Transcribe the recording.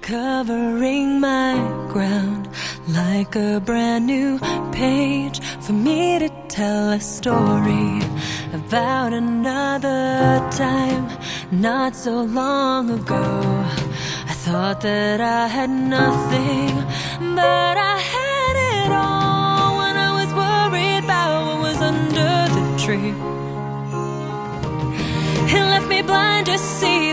covering my ground like a brand new page for me to tell a story about another time not so long ago. I thought that I had nothing, but I had it all when I was worried about what was under the tree. It left me blind to see